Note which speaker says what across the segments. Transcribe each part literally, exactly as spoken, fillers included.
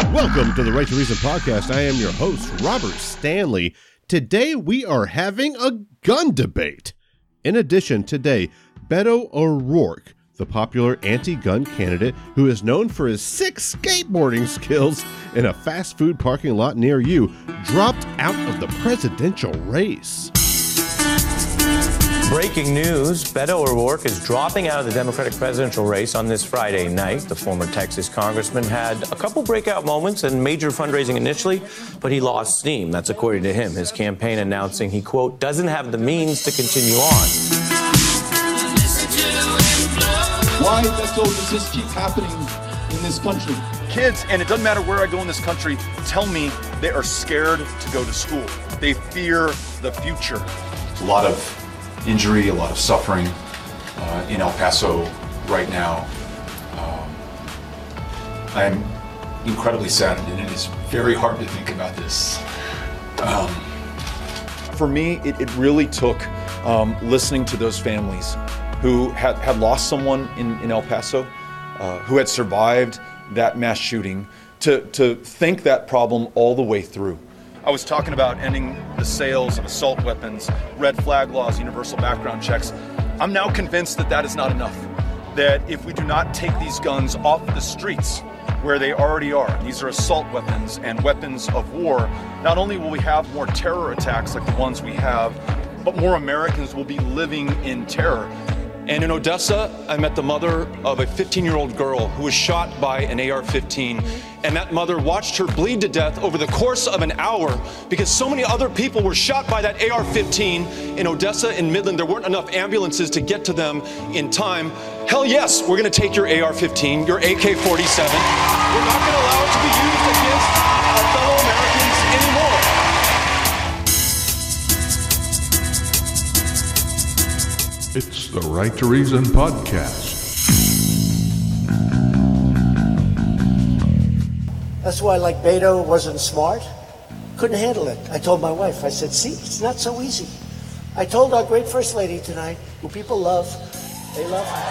Speaker 1: Welcome to the Right to Reason podcast. I am your host, Robert Stanley. Today we are having a gun debate. In addition, today, Beto O'Rourke, the popular anti-gun candidate who is known for his sick skateboarding skills in a fast food parking lot near you, dropped out of the presidential race.
Speaker 2: Breaking news, Beto O'Rourke is dropping out of the Democratic presidential race on this Friday night. The former Texas congressman had a couple breakout moments and major fundraising initially, but he lost steam. That's according to him. His campaign announcing he, quote, doesn't have the means to continue on.
Speaker 3: Why, Beto, does this keep happening in this country?
Speaker 4: Kids, and it doesn't matter where I go in this country, tell me they are scared to go to school. They fear the future.
Speaker 5: A lot of injury, a lot of suffering uh, in El Paso right now. Um, I'm incredibly saddened, and it is very hard to think about this. Um,
Speaker 4: For me, it, it really took um, listening to those families who had, had lost someone in, in El Paso, uh, who had survived that mass shooting, to, to think that problem all the way through. I was talking about ending the sales of assault weapons, red flag laws, universal background checks. I'm now convinced that that is not enough. That if we do not take these guns off the streets where they already are, these are assault weapons and weapons of war, not only will we have more terror attacks like the ones we have, but more Americans will be living in terror. And in Odessa, I met the mother of a fifteen-year-old girl who was shot by an A R fifteen. And that mother watched her bleed to death over the course of an hour because so many other people were shot by that A R fifteen in Odessa and Midland. There weren't enough ambulances to get to them in time. Hell yes, we're gonna take your A R fifteen, your A K forty-seven. We're not gonna allow it to be used against our fellow Americans anymore.
Speaker 6: It's the Right to Reason podcast.
Speaker 7: That's why, like, Beto wasn't smart, couldn't handle it. I told my wife, I said, see, it's not so easy. I told our great First Lady tonight, who people love, they love her.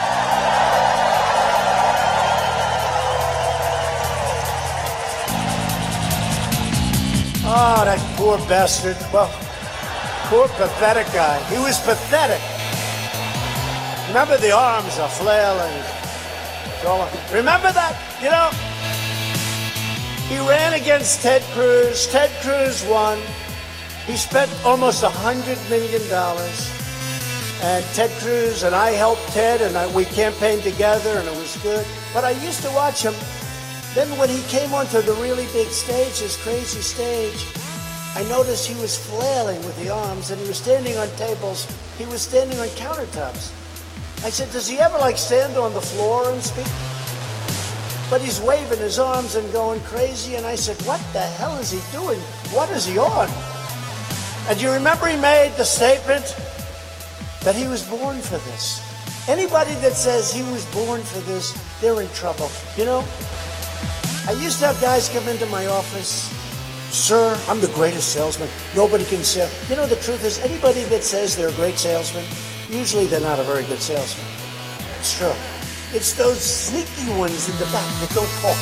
Speaker 7: Oh, that poor bastard. Well, poor pathetic guy. He was pathetic. Remember the arms are flailing. Remember that? You know, he ran against Ted Cruz. Ted Cruz won. He spent almost one hundred million dollars. And Ted Cruz and I helped Ted, and I, we campaigned together, and it was good. But I used to watch him. Then when he came onto the really big stage, this crazy stage, I noticed he was flailing with the arms, and he was standing on tables. He was standing on countertops. I said, does he ever, like, stand on the floor and speak? But he's waving his arms and going crazy, and I said, what the hell is he doing? What is he on? And do you remember he made the statement that he was born for this? Anybody that says he was born for this, they're in trouble. You know, I used to have guys come into my office, sir, I'm the greatest salesman. Nobody can sell. You know, the truth is, anybody that says they're a great salesman, usually they're not a very good salesman. It's true. It's those sneaky ones in the back that don't talk,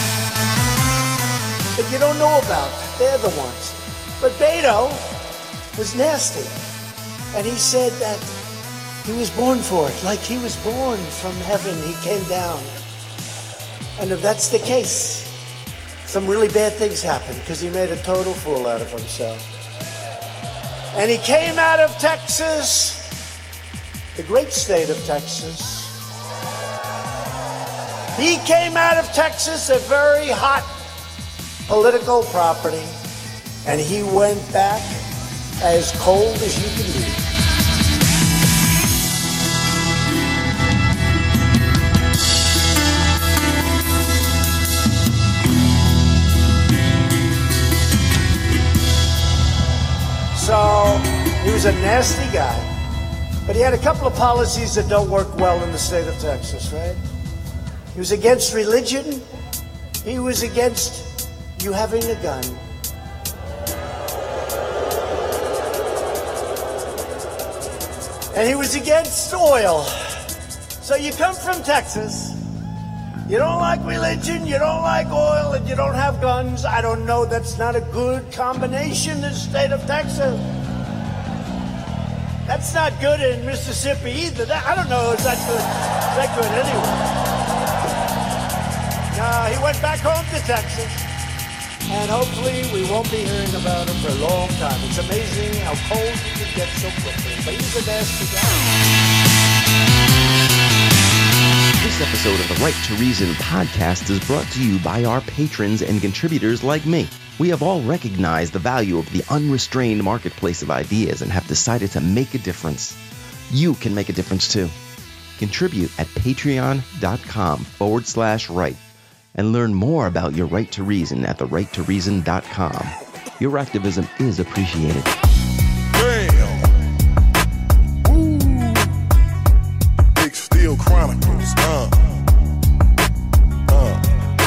Speaker 7: that you don't know about. They're the ones. But Beto was nasty. And he said that he was born for it, like he was born from heaven. He came down. And if that's the case, some really bad things happened because he made a total fool out of himself. And he came out of Texas, the great state of Texas. He came out of Texas, a very hot political property, and he went back as cold as you can be. So he was a nasty guy, but he had a couple of policies that don't work well in the state of Texas, right? He was against religion. He was against you having a gun. And he was against oil. So you come from Texas, You don't like religion, you don't like oil, and you don't have guns. I don't know, that's not a good combination in the state of Texas. That's not good in Mississippi either. That, I don't know, is that good? Is that good anyway? No, he went back home to Texas, and hopefully we won't be hearing about him for a long time. It's amazing how cold he can get so quickly, but he's a nasty guy.
Speaker 8: This episode of the Right to Reason podcast is brought to you by our patrons and contributors like me. We have all recognized the value of the unrestrained marketplace of ideas and have decided to make a difference. You can make a difference too. Contribute at patreon.com forward slash right and learn more about your right to reason at the right to reason dot com. Your activism is appreciated.
Speaker 9: Damn. Ooh. Big Steel Chronicles. Uh. Uh.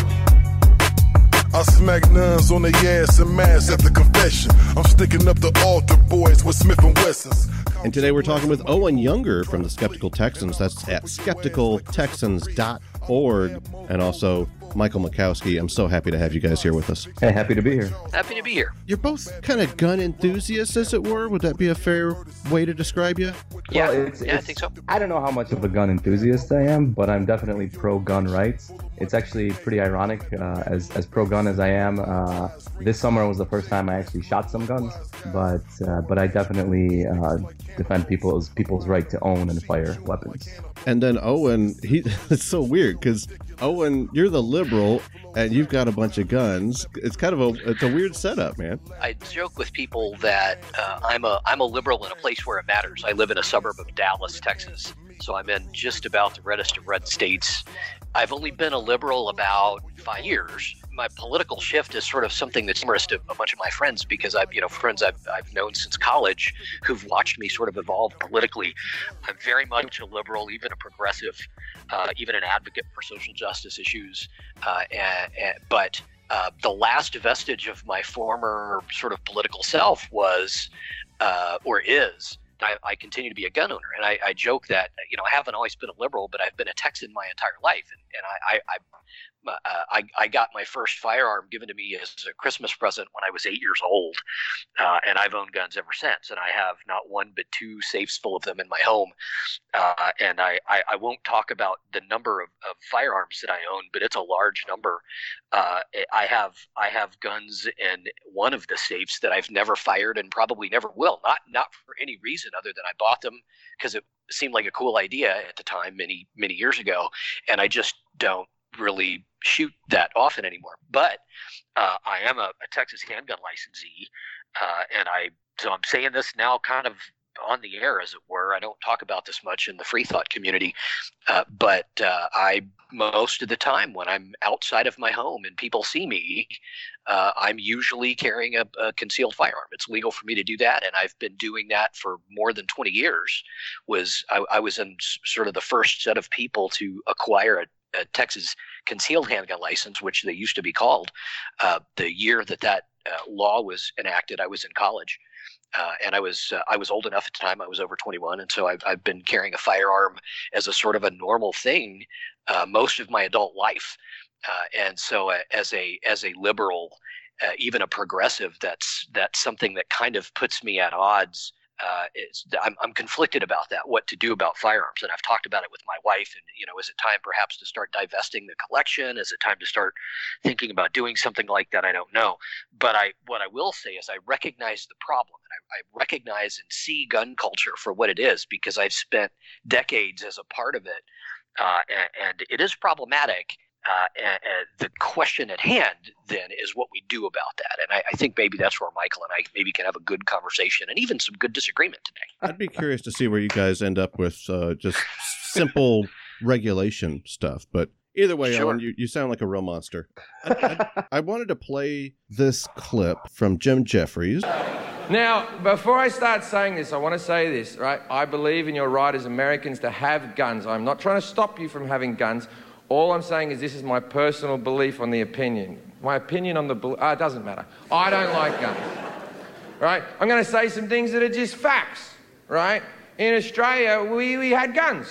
Speaker 9: I smack nuns on the ass and mass at the confession. I'm sticking up the altar boys with Smith and Wessons.
Speaker 1: And today we're talking with Owen Younger from the Skeptical Texans. That's at skeptical texans dot org. And also Michael Makowski. I'm so happy to have you guys here with us.
Speaker 10: Hey, happy to be here.
Speaker 11: Happy to be here.
Speaker 1: You're both kind of gun enthusiasts, as it were. Would that be a fair way to describe you?
Speaker 11: Yeah,
Speaker 10: well, it's,
Speaker 11: yeah
Speaker 10: it's,
Speaker 11: I think so.
Speaker 10: I don't know how much of a gun enthusiast I am, but I'm definitely pro-gun rights. It's actually pretty ironic, uh, as, as pro-gun as I am. Uh, this summer was the first time I actually shot some guns, but uh, but I definitely uh, defend people's people's right to own and fire weapons.
Speaker 1: And then Owen, he it's so weird because Owen, you're the liberal and you've got a bunch of guns. It's kind of a it's a weird setup, man.
Speaker 11: I joke with people that uh, I'm a I'm a liberal in a place where it matters. I live in a suburb of Dallas, Texas, so I'm in just about the reddest of red states. I've only been a liberal about five years. My political shift is sort of something that's humorous to a bunch of my friends because I've, you know, friends I've, I've known since college who've watched me sort of evolve politically. I'm very much a liberal, even a progressive, uh, even an advocate for social justice issues. Uh, and, and, but uh, the last vestige of my former sort of political self was, uh, or is, I, I continue to be a gun owner. And I, I joke that, you know, I haven't always been a liberal, but I've been a Texan my entire life. And, and I, I, I Uh, I, I got my first firearm given to me as a Christmas present when I was eight years old, uh, and I've owned guns ever since. And I have not one but two safes full of them in my home. Uh, and I, I, I won't talk about the number of, of firearms that I own, but it's a large number. Uh, I have I have guns in one of the safes that I've never fired and probably never will. Not not for any reason other than I bought them because it seemed like a cool idea at the time many many years ago, and I just don't really shoot that often anymore. But uh, I am a, a Texas handgun licensee, uh, and I so I'm saying this now kind of on the air, as it were. I don't talk about this much in the free thought community, uh, but uh, I most of the time when I'm outside of my home and people see me, uh, I'm usually carrying a, a concealed firearm. It's legal for me to do that, and I've been doing that for more than twenty years. Was I, I was in sort of the first set of people to acquire a A Texas concealed handgun license, which they used to be called. Uh, the year that that uh, law was enacted, I was in college, uh, and I was uh, I was old enough at the time. I was over twenty-one, and so I've, I've been carrying a firearm as a sort of a normal thing uh, most of my adult life. Uh, and so, uh, as a as a liberal, uh, even a progressive, that's that's something that kind of puts me at odds. Uh, it's, I'm, I'm conflicted about that, what to do about firearms. And I've talked about it with my wife. And, you know, is it time perhaps to start divesting the collection? Is it time to start thinking about doing something like that? I don't know. But I, what I will say is I recognize the problem. And I, I recognize and see gun culture for what it is, because I've spent decades as a part of it. Uh, and, and it is problematic. Uh, and, and the question at hand then is what we do about that. And I, I think maybe that's where Michael and I maybe can have a good conversation and even some good disagreement today.
Speaker 1: I'd be curious to see where you guys end up with uh, just simple regulation stuff. But either way,
Speaker 11: Sure.
Speaker 1: Owen, you, you sound like a real monster. I, I, I wanted to play this clip from Jim Jeffries.
Speaker 12: Now, before I start saying this, I want to say this, right? I believe in your right as Americans to have guns. I'm not trying to stop you from having guns. All I'm saying is this is my personal belief on the opinion. My opinion on the... Uh, it doesn't matter. I don't like guns, right? I'm going to say some things that are just facts, right? In Australia, we, we had guns.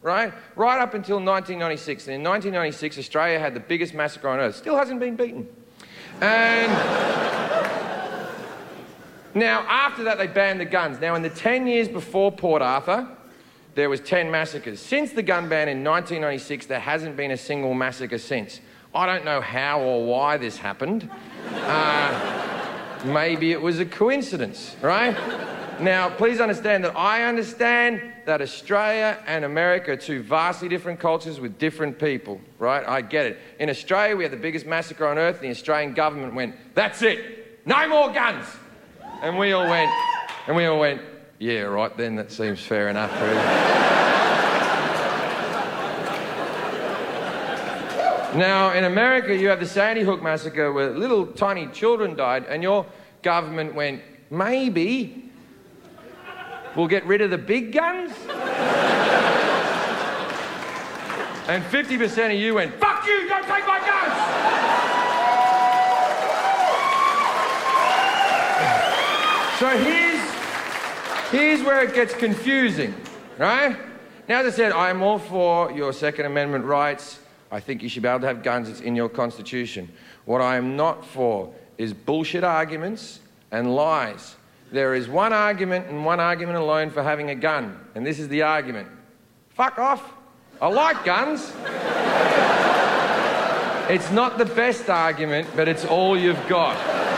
Speaker 12: right? Right up until nineteen ninety-six. And in nineteen ninety-six, Australia had the biggest massacre on earth. Still hasn't been beaten. And now, after that, they banned the guns. Now, in the ten years before Port Arthur, there was ten massacres. Since the gun ban in nineteen ninety-six, there hasn't been a single massacre since. I don't know how or why this happened. Uh, maybe it was a coincidence, right? Now, please understand that I understand that Australia and America are two vastly different cultures with different people, right? I get it. In Australia, we had the biggest massacre on earth, and the Australian government went, that's it, no more guns. And we all went, and we all went, yeah, right then, that seems fair enough. Now, in America, you have the Sandy Hook massacre where little tiny children died, and your government went, maybe we'll get rid of the big guns? And fifty percent of you went, fuck you, don't take my guns! So here's, here's where it gets confusing, right? Now, as I said, I'm all for your Second Amendment rights. I think you should be able to have guns. It's in your Constitution. What I am not for is bullshit arguments and lies. There is one argument and one argument alone for having a gun, and this is the argument. Fuck off. I like guns. It's not the best argument, but it's all you've got.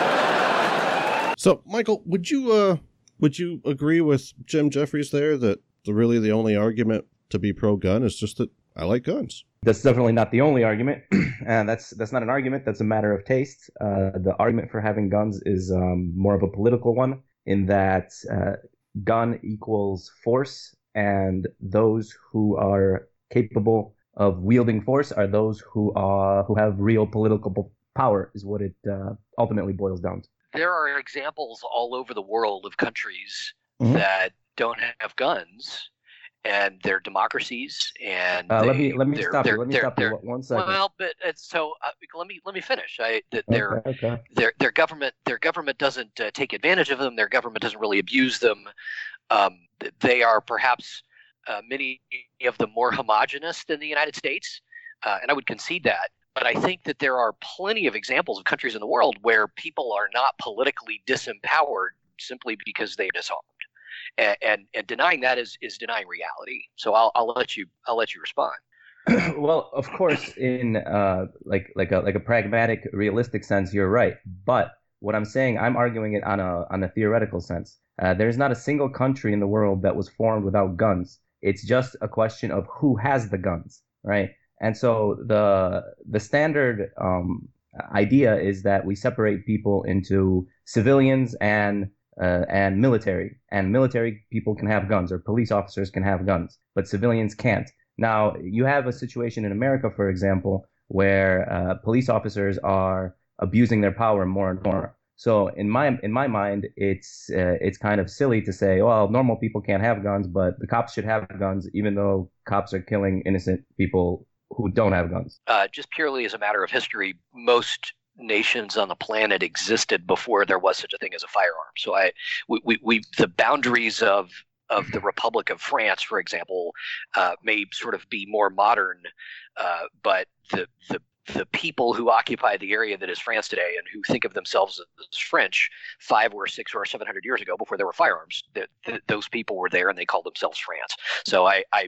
Speaker 1: So, Michael, would you uh, would you agree with Jim Jeffries there that the really the only argument to be pro-gun is just that I like guns?
Speaker 10: That's definitely not the only argument, and that's that's not an argument. That's a matter of taste. Uh, the argument for having guns is um, more of a political one, in that uh, gun equals force, and those who are capable of wielding force are those who are who have real political power. Is what it uh, ultimately boils down to.
Speaker 11: There are examples all over the world of countries
Speaker 10: Mm-hmm.
Speaker 11: that don't have guns. And they're democracies, and
Speaker 10: uh,
Speaker 11: they,
Speaker 10: let me let me
Speaker 11: they're,
Speaker 10: stop
Speaker 11: they're,
Speaker 10: you. Let me
Speaker 11: they're,
Speaker 10: stop you one second.
Speaker 11: Well, but it's so uh, let me let me finish. I that their
Speaker 10: Okay, okay.
Speaker 11: their their government their government doesn't uh, take advantage of them. Their government doesn't really abuse them. Um, they are perhaps uh, many of them more homogenous than the United States, uh, and I would concede that. But I think that there are plenty of examples of countries in the world where people are not politically disempowered simply because they're disarmed. And, and and denying that is is denying reality. So I'll I'll let you I'll let you respond.
Speaker 10: Well, of course, in uh like like a like a pragmatic, realistic sense, you're right. But what I'm saying, I'm arguing it on a on a theoretical sense. Uh, there's not a single country in the world that was formed without guns. It's just a question of who has the guns, right? And so the the standard um, idea is that we separate people into civilians and Uh, and military. And military people can have guns, or police officers can have guns, but civilians can't. Now, you have a situation in America, for example, where uh, police officers are abusing their power more and more. So in my in my mind, it's uh, it's kind of silly to say, well, normal people can't have guns, but the cops should have guns, even though cops are killing innocent people who don't have guns.
Speaker 11: Uh, just purely as a matter of history, most nations on the planet existed before there was such a thing as a firearm. So I, we, we, we the boundaries of of the Republic of France, for example, uh, may sort of be more modern, uh, but the the the people who occupy the area that is France today and who think of themselves as French five or six or seven hundred years ago, before there were firearms, that those people were there and they called themselves France. So I, I,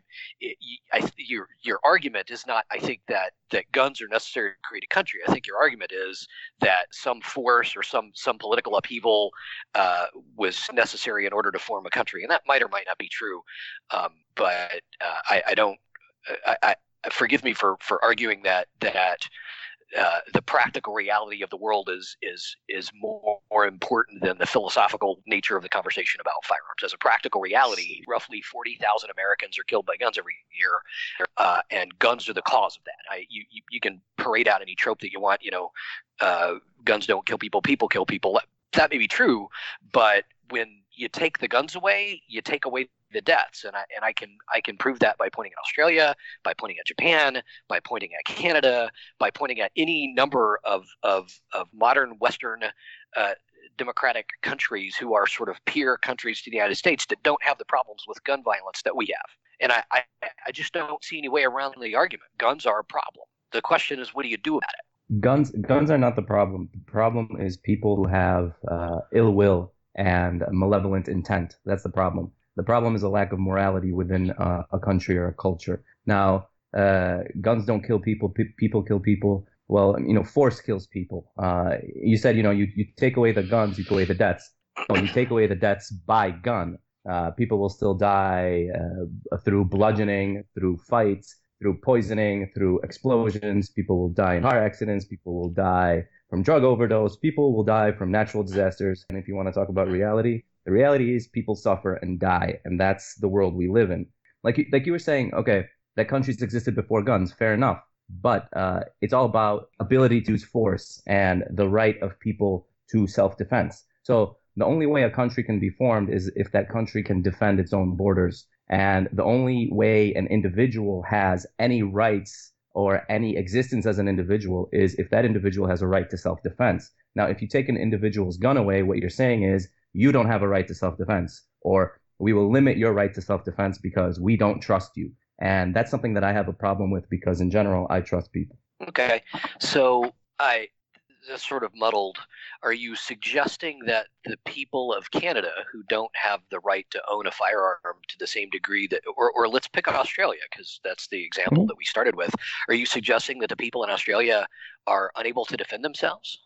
Speaker 11: I, your your argument is not, I think, that that guns are necessary to create a country. I think your argument is that some force or some some political upheaval uh, was necessary in order to form a country, and that might or might not be true. Um, but uh, I, I don't. I, I forgive me for for arguing that that uh, the practical reality of the world is is is more, more important than the philosophical nature of the conversation about firearms. As a practical reality, roughly forty thousand Americans are killed by guns every year, uh, and guns are the cause of that. I, you, you you can parade out any trope that you want. You know, uh, guns don't kill people; people kill people. That may be true, but when you take the guns away, you take away the deaths, and I and I can I can prove that by pointing at Australia, by pointing at Japan, by pointing at Canada, by pointing at any number of of, of modern Western uh, democratic countries who are sort of peer countries to the United States that don't have the problems with gun violence that we have. And I, I, I just don't see any way around the argument. Guns are a problem. The question is, what do you do about it?
Speaker 10: Guns, guns are not the problem. The problem is people who have uh, ill will and malevolent intent. That's the problem. The problem is a lack of morality within uh, a country or a culture. Now, uh, guns don't kill people. P- people kill people. Well, you know, force kills people. Uh, you said, you know, you, you take away the guns, you take away the deaths. Well, you take away the deaths by gun. Uh, people will still die uh, through bludgeoning, through fights, through poisoning, through explosions. People will die in car accidents. People will die from drug overdose. People will die from natural disasters. And if you want to talk about reality, the reality is people suffer and die. And that's the world we live in. Like you, like you were saying, okay, that countries existed before guns. Fair enough. But uh, it's all about ability to use force and the right of people to self-defense. So the only way a country can be formed is if that country can defend its own borders. And the only way an individual has any rights or any existence as an individual is if that individual has a right to self-defense. Now, if you take an individual's gun away, what you're saying is you don't have a right to self-defense, or we will limit your right to self-defense because we don't trust you. And that's something that I have a problem with because in general, I trust people.
Speaker 11: Okay. So I, that's sort of muddled. Are you suggesting that the people of Canada who don't have the right to own a firearm to the same degree that, or, or let's pick Australia, because that's the example mm-hmm. that we started with. Are you suggesting that the people in Australia are unable to defend themselves?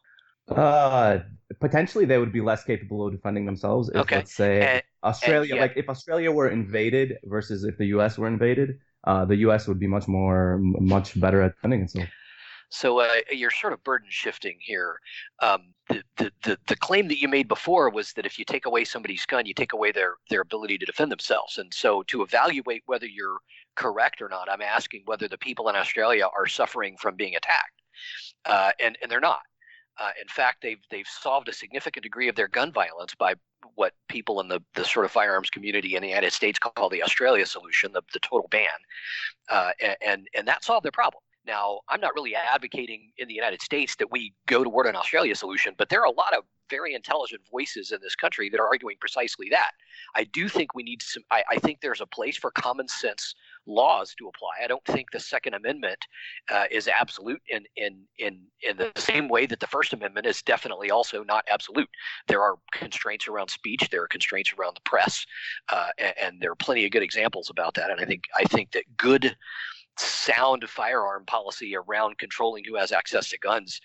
Speaker 10: Uh, potentially they would be less capable of defending themselves if, okay. let's say, and, Australia, and, yeah. like if Australia were invaded versus if the U S were invaded, uh, the U S would be much more, much better at defending itself.
Speaker 11: So uh, you're sort of burden shifting here. Um, the, the, the, the claim that you made before was that if you take away somebody's gun, you take away their, their ability to defend themselves. And so to evaluate whether you're correct or not, I'm asking whether the people in Australia are suffering from being attacked. Uh, and, and they're not. Uh, in fact, they've they've solved a significant degree of their gun violence by what people in the, the sort of firearms community in the United States call the Australia solution, the, the total ban. Uh, and, and that solved their problem. Now, I'm not really advocating in the United States that we go toward an Australia solution, but there are a lot of very intelligent voices in this country that are arguing precisely that. I do think we need some, I, I think there's a place for common sense laws to apply. I don't think the Second Amendment uh, is absolute in, in, in, in the same way that the First Amendment is definitely also not absolute. There are constraints around speech. There are constraints around the press. Uh, and, and there are plenty of good examples about that. And I think, I think that good, sound firearm policy around controlling who has access to guns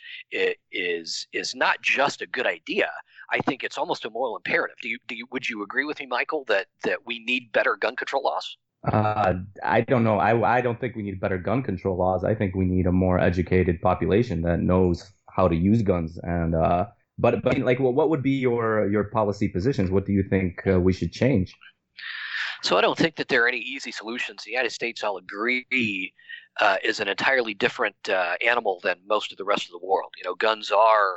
Speaker 11: is is not just a good idea. I think it's almost a moral imperative. Do you, do you would you agree with me, Michael, that that we need better gun control laws?
Speaker 10: Uh, I don't know. I I don't think we need better gun control laws. I think we need a more educated population that knows how to use guns. And uh, but but like, well, what would be your your policy positions? What do you think uh, we should change?
Speaker 11: So I don't think that there are any easy solutions. The United States, I'll agree, uh, is an entirely different uh, animal than most of the rest of the world. You know, guns are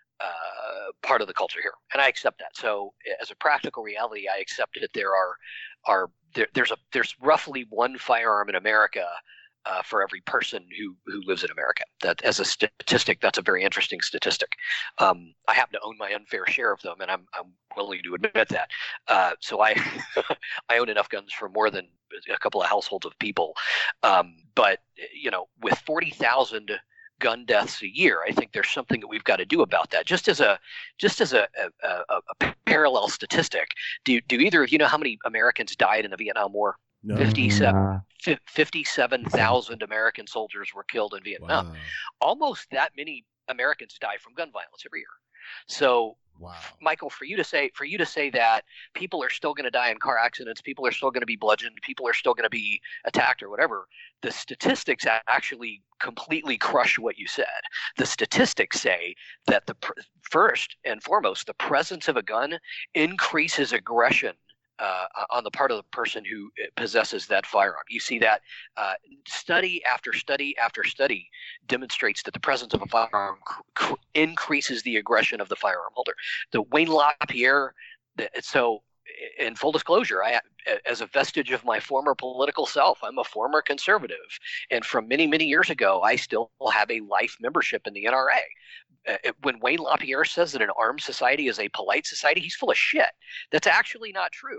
Speaker 11: uh, part of the culture here, and I accept that. So as a practical reality, I accept that there are are there, there's a there's roughly one firearm in America uh, for every person who who lives in America. That, as a statistic, that's a very interesting statistic. Um, I happen to own my unfair share of them, and I'm I'm willing to admit that. Uh, so I I own enough guns for more than a couple of households of people. Um, but you know, with forty thousand gun deaths a year, I think there's something that we've got to do about that. Just as a just as a, a, a, a parallel statistic, do do either of you know how many Americans died in the Vietnam War?
Speaker 1: No.
Speaker 11: fifty-seven, fifty-seven thousand American soldiers were killed in Vietnam. Wow. Almost that many Americans die from gun violence every year. So, wow. Michael, for you to say for you to say that people are still going to die in car accidents, people are still going to be bludgeoned, people are still going to be attacked or whatever, the statistics actually completely crush what you said. The statistics say that the pr- first and foremost, the presence of a gun increases aggression Uh, on the part of the person who possesses that firearm. You see that uh, study after study after study demonstrates that the presence of a firearm cr- increases the aggression of the firearm holder. The Wayne LaPierre, the, so in full disclosure, I, as a vestige of my former political self, I'm a former conservative. And from many, many years ago, I still have a life membership in the N R A. Uh, when Wayne LaPierre says that an armed society is a polite society, he's full of shit. That's actually not true.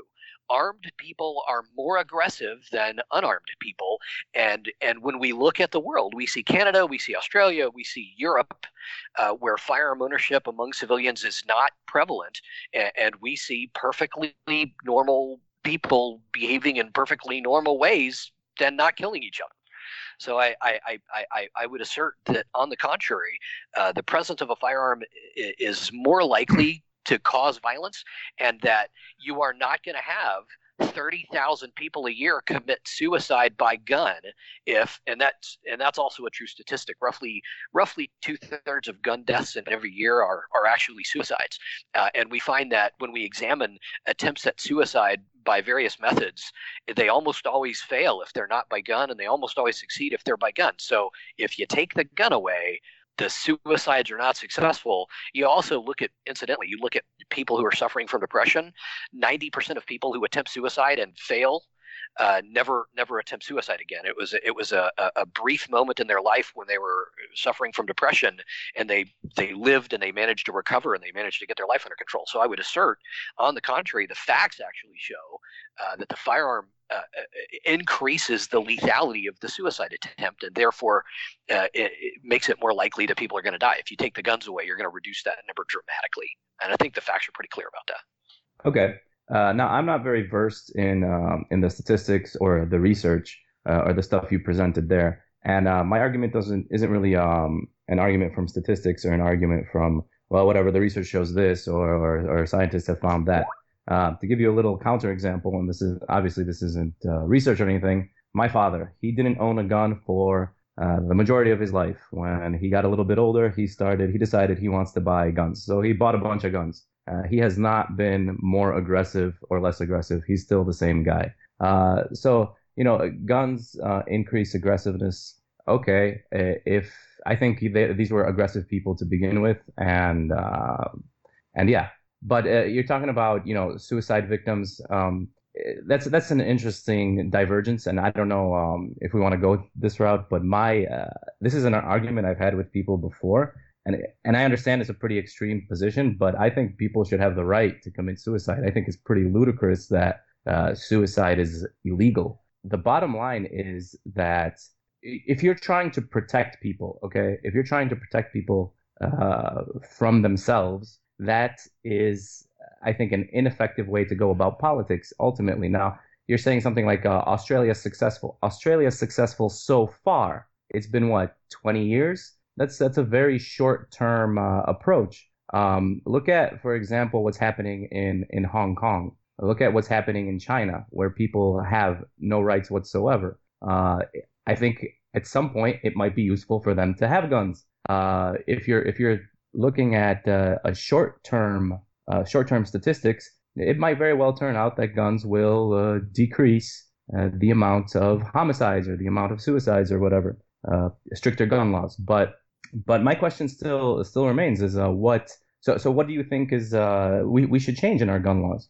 Speaker 11: armed people are more aggressive than unarmed people. And and when we look at the world, we see Canada, we see Australia, we see Europe, uh, where firearm ownership among civilians is not prevalent, and, and we see perfectly normal people behaving in perfectly normal ways than not killing each other. So I, I, I, I, I would assert that, on the contrary, uh, the presence of a firearm is more likely to cause violence, and that you are not going to have thirty thousand people a year commit suicide by gun if, and that's and that's also a true statistic. Roughly, roughly two thirds of gun deaths in every year are are actually suicides, uh, and we find that when we examine attempts at suicide by various methods, they almost always fail if they're not by gun, and they almost always succeed if they're by gun. So if you take the gun away, the suicides are not successful. You also look at, incidentally, you look at people who are suffering from depression. ninety percent of people who attempt suicide and fail uh, never never attempt suicide again. It was it was a, a brief moment in their life when they were suffering from depression, and they they lived and they managed to recover and they managed to get their life under control. So I would assert, on the contrary, the facts actually show uh, that the firearm uh, increases the lethality of the suicide attempt, and therefore uh, it, it makes it more likely that people are going to die. If you take the guns away, you're going to reduce that number dramatically. And I think the facts are pretty clear about that.
Speaker 10: Okay. Uh, now, I'm not very versed in um, in the statistics or the research uh, or the stuff you presented there, and uh, my argument doesn't isn't really um, an argument from statistics or an argument from, well, whatever, the research shows this, or or, or scientists have found that. Uh, to give you a little counterexample, and this is obviously this isn't uh, research or anything. My father, he didn't own a gun for uh, the majority of his life. When he got a little bit older, he started. He decided he wants to buy guns, so he bought a bunch of guns. Uh, he has not been more aggressive or less aggressive. He's still the same guy. Uh, so, you know, guns uh, increase aggressiveness. Okay, if I think they, these were aggressive people to begin with, and uh, and yeah, but uh, you're talking about, you know, suicide victims. Um, that's that's an interesting divergence, and I don't know um, if we want to go this route. But my uh, this is an argument I've had with people before. And and I understand it's a pretty extreme position, but I think people should have the right to commit suicide. I think it's pretty ludicrous that uh, suicide is illegal. The bottom line is that if you're trying to protect people, okay, if you're trying to protect people uh, from themselves, that is, I think, an ineffective way to go about politics ultimately. Now, you're saying something like uh, Australia's successful. Australia's successful so far. It's been, what, twenty years? That's that's a very short-term uh, approach. Um, look at, for example, what's happening in, in Hong Kong. Look at what's happening in China, where people have no rights whatsoever. Uh, I think at some point it might be useful for them to have guns. Uh, if you're if you're looking at uh, a short-term uh, short-term statistics, it might very well turn out that guns will uh, decrease uh, the amount of homicides or the amount of suicides or whatever. Uh, stricter gun laws, but. But my question still still remains: is uh, what? So so what do you think is uh, we we should change in our gun laws?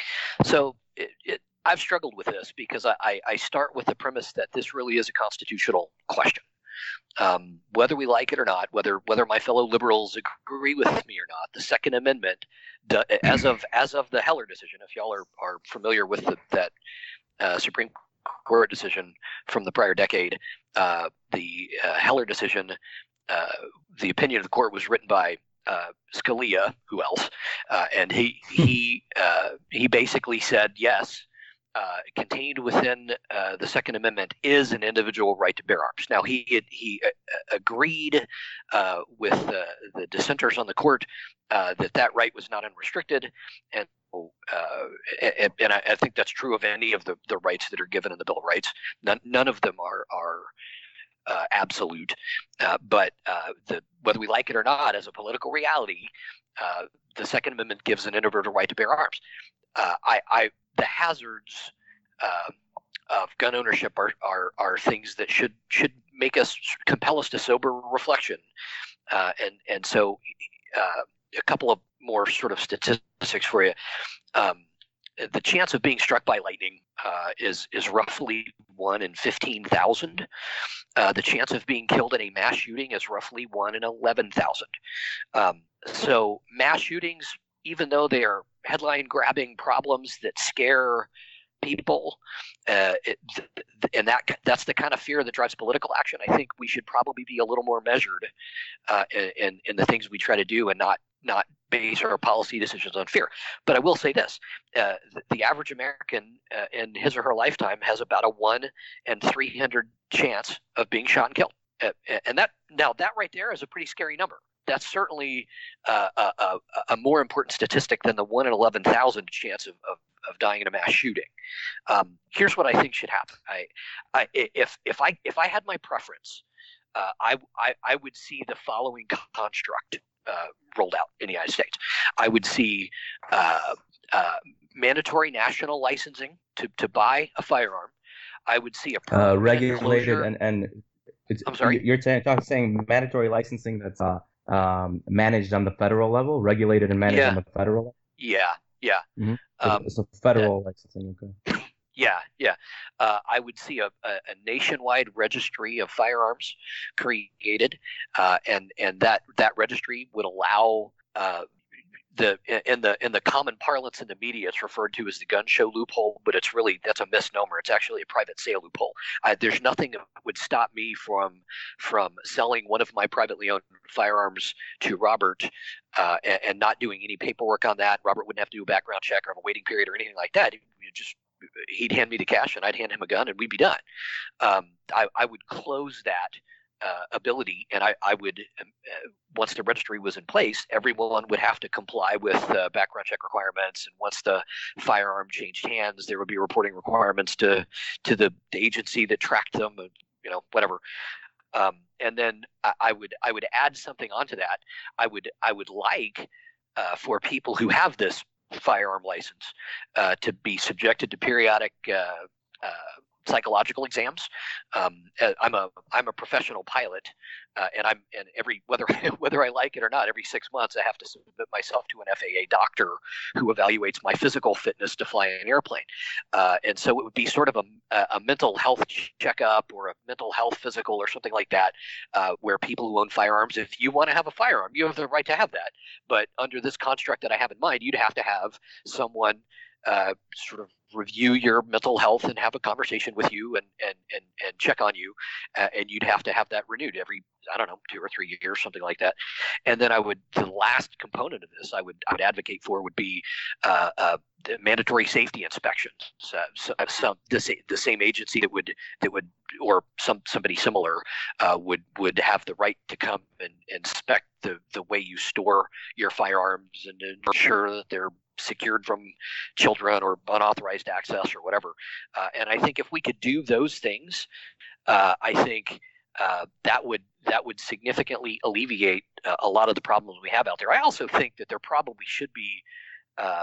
Speaker 11: So it, it, I've struggled with this because I, I start with the premise that this really is a constitutional question. Um, whether we like it or not, whether whether my fellow liberals agree with me or not, the Second Amendment, as of as of the Heller decision, if y'all are, are familiar with the, that uh, Supreme Court decision from the prior decade, uh, the uh, Heller decision. Uh, the opinion of the court was written by uh, Scalia, who else? Uh, and he he uh, he basically said yes, uh, contained within uh, the Second Amendment is an individual right to bear arms. Now he had, he uh, agreed uh, with uh, the dissenters on the court uh, that that right was not unrestricted, and uh, and, and I, I think that's true of any of the, the rights that are given in the Bill of Rights. None none of them are are. Uh, absolute, uh, but uh, the, whether we like it or not, as a political reality, uh, the Second Amendment gives an individual right to bear arms. Uh, I, I, the hazards uh, of gun ownership are, are are things that should should make us compel us to sober reflection, uh, and and so uh, a couple of more sort of statistics for you. Um, The chance of being struck by lightning uh, is is roughly one in fifteen thousand. Uh, the chance of being killed in a mass shooting is roughly one in eleven thousand. Um, so mass shootings even though they are headline-grabbing problems that scare people, uh, it, and that that's the kind of fear that drives political action. I think we should probably be a little more measured uh, in in the things we try to do, and not not base our policy decisions on fear. But I will say this: uh, the, the average American uh, in his or her lifetime has about a one in three hundred chance of being shot and killed, uh, and that now that right there is a pretty scary number. That's certainly uh, a, a, a more important statistic than the one in eleven thousand chance of, of, of dying in a mass shooting. Um, here's what I think should happen. I, I, if if I if I had my preference, uh, I, I I would see the following construct uh, rolled out in the United States. I would see uh, uh, mandatory national licensing to, to buy a firearm. I would see a
Speaker 10: uh, regulated and and. It's,
Speaker 11: I'm sorry.
Speaker 10: You're saying, saying mandatory licensing that's uh, um, managed on the federal level, regulated and managed
Speaker 11: yeah.
Speaker 10: on the federal level?
Speaker 11: Yeah, yeah.
Speaker 10: Mm-hmm. So,
Speaker 11: Um,
Speaker 10: so federal uh, licensing, okay.
Speaker 11: Yeah, yeah. Uh, I would see a, a, a nationwide registry of firearms created, uh, and and that that registry would allow uh, the in the in the common parlance in the media, it's referred to as the gun show loophole, but it's really that's a misnomer. It's actually a private sale loophole. Uh, there's nothing that would stop me from from selling one of my privately owned firearms to Robert uh, and, and not doing any paperwork on that. Robert wouldn't have to do a background check or have a waiting period or anything like that. He just he'd hand me the cash and I'd hand him a gun and we'd be done. Um, I, I would close that uh, ability, and I, I would uh, once the registry was in place, everyone would have to comply with uh, background check requirements. And once the firearm changed hands, there would be reporting requirements to to the, the agency that tracked them, you know, whatever. Um, and then I, I would I would add something onto that. I would I would like uh, for people who have this firearm license uh, to be subjected to periodic uh, uh, psychological exams. Um, I'm a I'm a professional pilot, uh, and I'm and every whether whether I like it or not, every six months I have to submit myself to an F A A doctor who evaluates my physical fitness to fly an airplane. Uh, and so it would be sort of a, a mental health checkup or a mental health physical or something like that, uh, where people who own firearms, if you want to have a firearm, you have the right to have that. But under this construct that I have in mind, you'd have to have someone uh, sort of review your mental health and have a conversation with you and and and, and check on you, uh, and you'd have to have that renewed every, I don't know, two or three years, something like that. And then I would, the last component of this I would I would advocate for would be uh, uh, the mandatory safety inspections. Uh, so, some the, the same agency that would that would or some somebody similar uh, would would have the right to come and inspect the the way you store your firearms and ensure that they're secured from children or unauthorized access or whatever. Uh, and I think if we could do those things, uh, I think uh, that would that would significantly alleviate uh, a lot of the problems we have out there. I also think that there probably should be uh,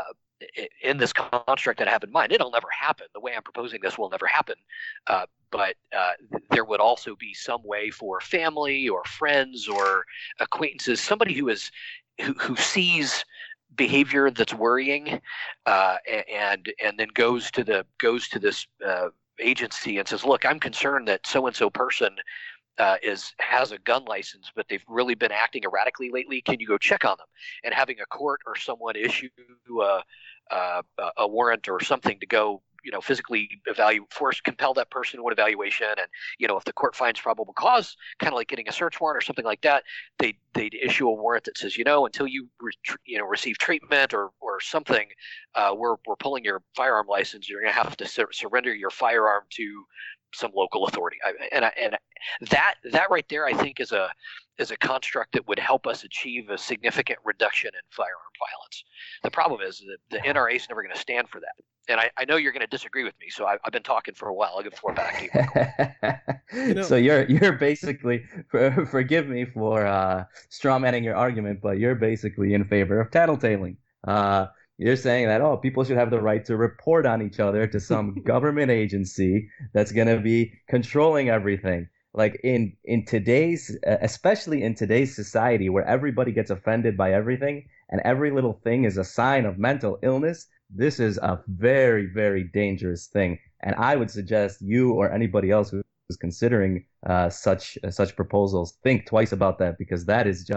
Speaker 11: in this construct that I have in mind, it'll never happen. The way I'm proposing this will never happen. Uh, but uh, there would also be some way for family or friends or acquaintances, somebody who is who, who sees behavior that's worrying, uh, and and then goes to the goes to this uh, agency and says, "Look, I'm concerned that so and so person uh, is has a gun license, but they've really been acting erratically lately. Can you go check on them?" And having a court or someone issue a a, a warrant or something to go, you know, physically evaluate, force, compel that person to an evaluation. And, you know, if the court finds probable cause, kind of like getting a search warrant or something like that, they, they'd issue a warrant that says, you know, until you, re- you know, receive treatment or, or something, uh, we're, we're pulling your firearm license. You're going to have to sur- surrender your firearm to some local authority. I, and, I, and that, that right there, I think is a, is a construct that would help us achieve a significant reduction in firearm violence. The problem is that the N R A is never going to stand for that. And I, I know you're going to disagree with me, so I, I've been talking for a while. I'll give the floor back to you.
Speaker 10: you know, so you're you're basically, for, forgive me for uh, strawmanning your argument, but you're basically in favor of tattletaling. Uh, you're saying that, oh, people should have the right to report on each other to some government agency that's going to be controlling everything. Like in, in today's, especially in today's society where everybody gets offended by everything and every little thing is a sign of mental illness, this is a very, very dangerous thing. And I would suggest you or anybody else who's considering uh, such uh, such proposals think twice about that, because that is just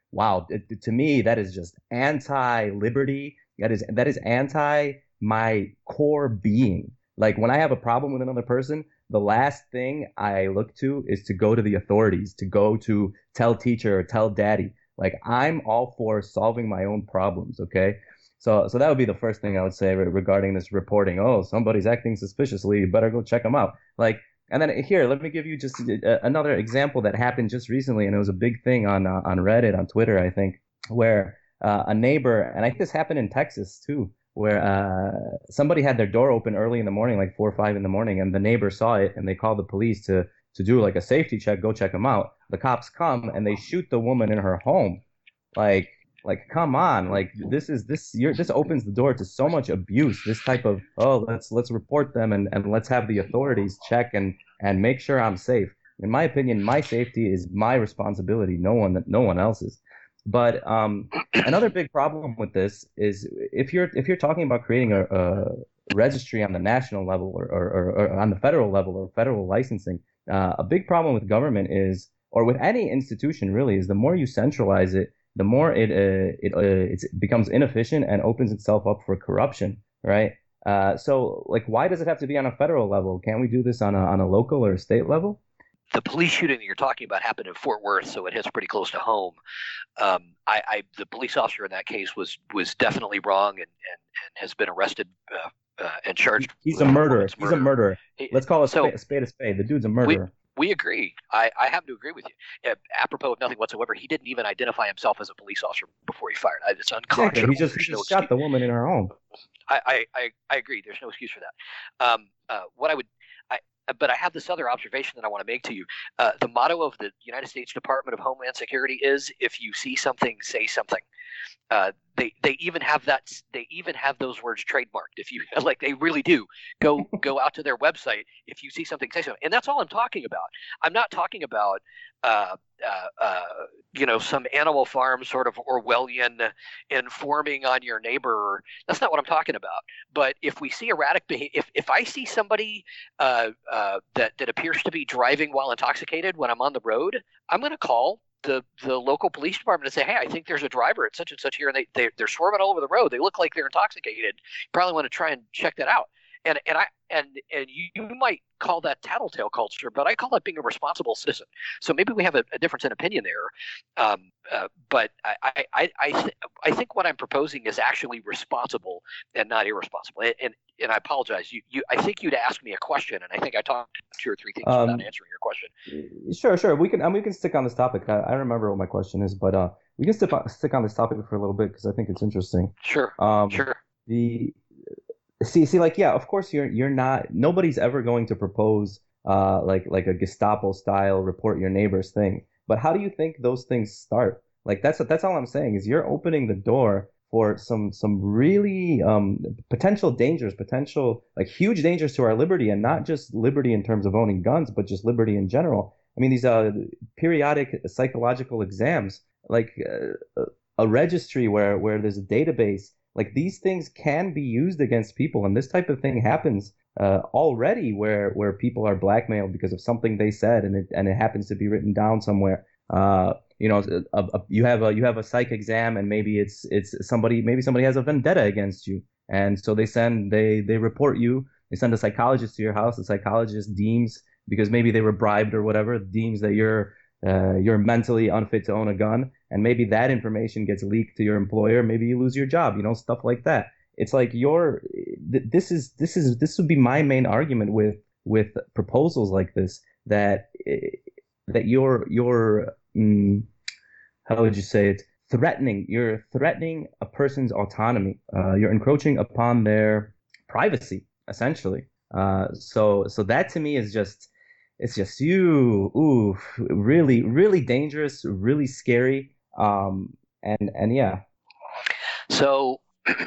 Speaker 10: wow, it, to me, that is just anti-liberty. That is that is anti my core being. Like when I have a problem with another person, the last thing I look to is to go to the authorities, to go to tell teacher or tell daddy. Like I'm all for solving my own problems. Okay. So so that would be the first thing I would say regarding this reporting. Oh, somebody's acting suspiciously. You better go check them out. Like, and then here, let me give you just a, another example that happened just recently. And it was a big thing on uh, on Reddit, on Twitter, I think, where uh, a neighbor, and I think this happened in Texas too, where uh, somebody had their door open early in the morning, like four or five in the morning, and the neighbor saw it, and they called the police to to do like a safety check, go check them out. The cops come and they shoot the woman in her home. Like, like, come on, like this is this you're, this opens the door to so much abuse. This type of oh, let's let's report them and, and let's have the authorities check and and make sure I'm safe. In my opinion, my safety is my responsibility, no one that no one else's. But um, another big problem with this is if you're if you're talking about creating a, a registry on the national level or, or, or on the federal level or federal licensing, uh, a big problem with government is, or with any institution really, is the more you centralize it, the more it uh, it uh, it becomes inefficient and opens itself up for corruption, right? Uh, so like, why does it have to be on a federal level? Can't we do this on a on a local or a state level?
Speaker 11: The police shooting that you're talking about happened in Fort Worth, so it hits pretty close to home. Um, I, I, the police officer in that case was was definitely wrong and, and, and has been arrested uh, uh, and charged.
Speaker 10: He's a murderer. He's murder. a murderer. Let's call a,
Speaker 11: so,
Speaker 10: spade, a spade a spade. The dude's a murderer.
Speaker 11: We, we agree. I, I happen to agree with you. Uh, apropos of nothing whatsoever, he didn't even identify himself as a police officer before he fired. It's unconscionable.
Speaker 10: Exactly. He just, he just no shot excuse. the woman in her home.
Speaker 11: I, I, I, I agree. There's no excuse for that. Um, uh, what I would I, But I have this other observation that I want to make to you. Uh, the motto of the United States Department of Homeland Security is, if you see something, say something. Uh, they they even have that. They even have those words trademarked. If you like, they really do. Go go out to their website. If you see something, say something. And that's all I'm talking about. I'm not talking about uh, uh, uh, you know, some Animal Farm sort of Orwellian informing on your neighbor. That's not what I'm talking about. But if we see erratic behavior, if if I see somebody uh, uh, that that appears to be driving while intoxicated when I'm on the road, I'm going to call the the local police department and say, hey, I think there's a driver at such and such here, and they, they they're swerving all over the road. They look like they're intoxicated. You probably want to try and check that out. And and I and and you, you might call that tattletale culture, but I call that being a responsible citizen. So maybe we have a, a difference in opinion there. Um, uh, but I I I, th- I think what I'm proposing is actually responsible and not irresponsible. And and, and I apologize. You you I think you'd ask me a question, and I think I talked two or three things um, without answering your question.
Speaker 10: Sure, sure. We can um, we can stick on this topic. I, I remember what my question is, but uh, we can stick on, stick on this topic for a little bit because I think it's interesting.
Speaker 11: Sure.
Speaker 10: Um,
Speaker 11: sure.
Speaker 10: The See, see, like, yeah, of course, you're you're not. Nobody's ever going to propose, uh, like like a Gestapo style report your neighbors thing. But how do you think those things start? Like, that's that's all I'm saying is you're opening the door for some some really um potential dangers, potential like huge dangers to our liberty, and not just liberty in terms of owning guns, but just liberty in general. I mean, these uh periodic psychological exams, like uh, a registry where where there's a database. Like these things can be used against people, and this type of thing happens uh, already, where where people are blackmailed because of something they said, and it and it happens to be written down somewhere. Uh, you know, a, a, you have a you have a psych exam, and maybe it's it's somebody maybe somebody has a vendetta against you, and so they send they they report you. They send a psychologist to your house. The psychologist deems, because maybe they were bribed or whatever, deems that you're uh, you're mentally unfit to own a gun. And maybe that information gets leaked to your employer. Maybe you lose your job, you know, stuff like that. It's like your th- this is this is this would be my main argument with with proposals like this, that that you're you're mm, how would you say it? Threatening. You're threatening a person's autonomy. Uh, you're encroaching upon their privacy, essentially. Uh, so so that to me is just it's just you ooh really really dangerous, really scary. Um, and, and yeah.
Speaker 11: So,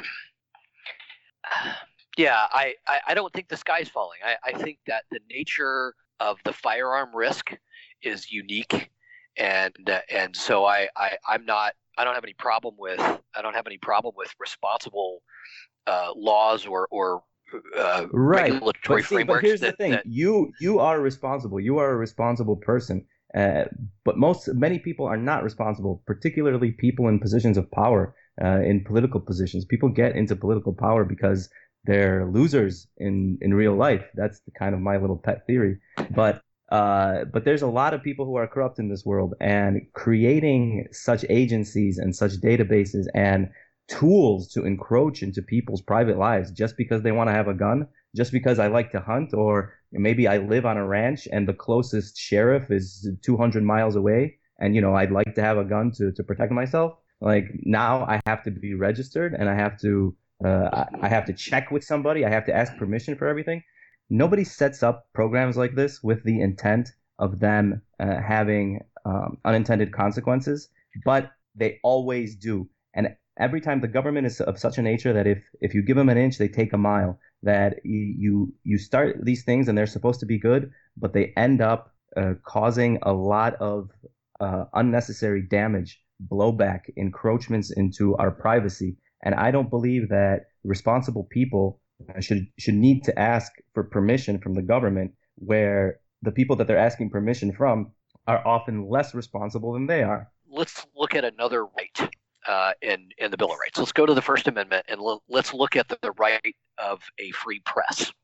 Speaker 11: yeah, I, I, I don't think the sky's falling. I, I think that the nature of the firearm risk is unique. And, uh, and so I, I, I'm not, I don't have any problem with, I don't have any problem with responsible, uh, laws or, or, uh,
Speaker 10: right.
Speaker 11: regulatory
Speaker 10: but see,
Speaker 11: frameworks.
Speaker 10: But here's
Speaker 11: that,
Speaker 10: the thing.
Speaker 11: That,
Speaker 10: you, you are responsible. You are a responsible person. Uh, but most, many people are not responsible, particularly people in positions of power, uh, in political positions. People get into political power because they're losers in, in real life. That's the kind of my little pet theory. But uh, but there's a lot of people who are corrupt in this world, and creating such agencies and such databases and tools to encroach into people's private lives just because they want to have a gun, just because I like to hunt, or maybe I live on a ranch and the closest sheriff is two hundred miles away, and, you know, I'd like to have a gun to, to protect myself. Like, now I have to be registered, and I have to uh, I have to check with somebody. I have to ask permission for everything. Nobody sets up programs like this with the intent of them uh, having um, unintended consequences, but they always do. And every time the government is of such a nature that if, if you give them an inch, they take a mile, that you, you, you start these things and they're supposed to be good, but they end up uh, causing a lot of uh, unnecessary damage, blowback, encroachments into our privacy. And I don't believe that responsible people should should need to ask for permission from the government, where the people that they're asking permission from are often less responsible than they are.
Speaker 11: Let's look at another right uh, in, in the Bill of Rights. Let's go to the First Amendment and l- let's look at the, the right of a free press.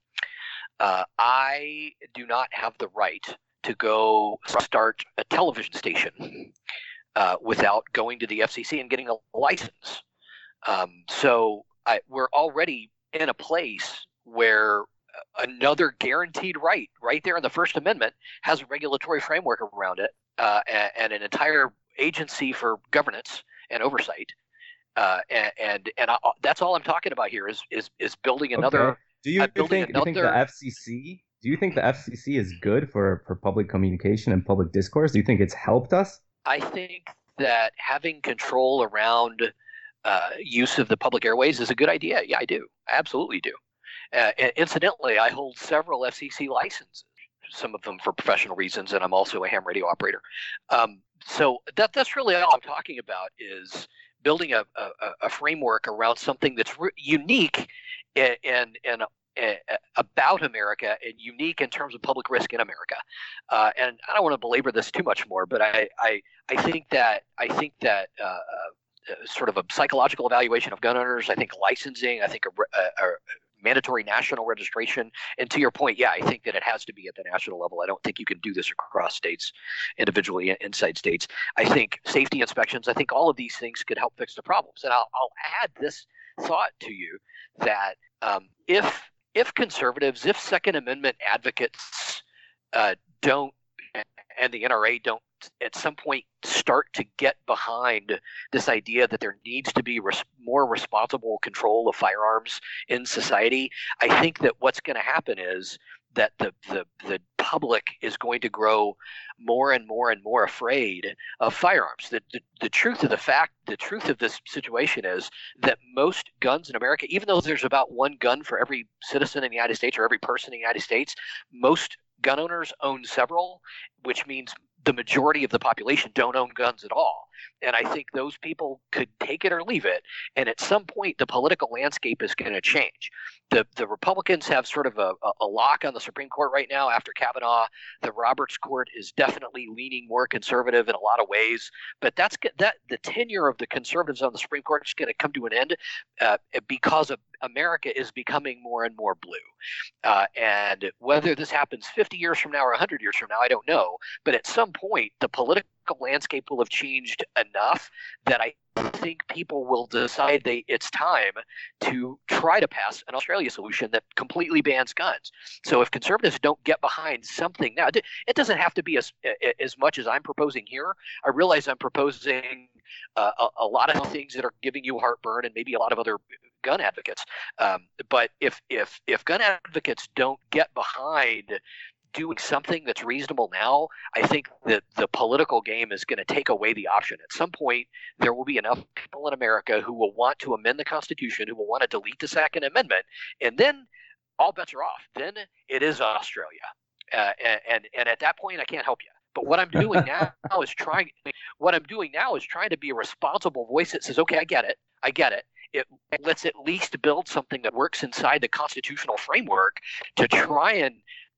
Speaker 11: Uh, I do not have the right to go start a television station uh, without going to the F C C and getting a license. Um, so I, we're already in a place where another guaranteed right, right there in the First Amendment, has a regulatory framework around it uh, and, and an entire agency for governance and oversight. Uh, and and, and I, that's all I'm talking about here is is is building another.
Speaker 10: Okay. Do you,
Speaker 11: uh,
Speaker 10: think,
Speaker 11: building
Speaker 10: do you think the F C C? Do you think the F C C is good for, for public communication and public discourse? Do you think it's helped us?
Speaker 11: I think that having control around uh, use of the public airways is a good idea. Yeah, I do. I absolutely do. Uh, and incidentally, I hold several F C C licenses, some of them for professional reasons, and I'm also a ham radio operator. Um, so that that's really all I'm talking about, is building a, a, a framework around something that's re- unique and, and, and uh, about America, and unique in terms of public risk in America. Uh, and I don't want to belabor this too much more, but I I, I think that I think that. Uh, sort of a psychological evaluation of gun owners, I think licensing, I think a, a, a mandatory national registration. And to your point, yeah, I think that it has to be at the national level. I don't think you can do this across states individually inside states. I think safety inspections, I think all of these things could help fix the problems. And I'll, I'll add this thought to you, that um, if if conservatives, if Second Amendment advocates uh, don't, and the N R A don't at some point start to get behind this idea that there needs to be res- more responsible control of firearms in society, I think that what's going to happen is that the, the the public is going to grow more and more and more afraid of firearms. The, the the truth of the fact, the truth of this situation is that most guns in America, even though there's about one gun for every citizen in the United States or every person in the United States, most gun owners own several, which means the majority of the population don't own guns at all. And I think those people could take it or leave it. And at some point, the political landscape is going to change. The the Republicans have sort of a, a lock on the Supreme Court right now after Kavanaugh. The Roberts Court is definitely leaning more conservative in a lot of ways. But that's that the tenure of the conservatives on the Supreme Court is going to come to an end uh, because of America is becoming more and more blue. Uh, and whether this happens fifty years from now or one hundred years from now, I don't know. But at some point, the political landscape will have changed enough that I think people will decide they it's time to try to pass an Australia solution that completely bans guns. So if conservatives don't get behind something now, it doesn't have to be as as much as I'm proposing here. I realize I'm proposing uh, a, a lot of things that are giving you heartburn, and maybe a lot of other gun advocates. Um, but if if if gun advocates don't get behind doing something that's reasonable now, I think that the political game is going to take away the option. At some point, there will be enough people in America who will want to amend the Constitution, who will want to delete the Second Amendment, and then all bets are off. Then it is Australia, uh, and, and and at that point, I can't help you. But what I'm doing now is trying. What I'm doing now is trying to be a responsible voice that says, "Okay, I get it. I get it. It let's at least build something that works inside the constitutional framework to try and."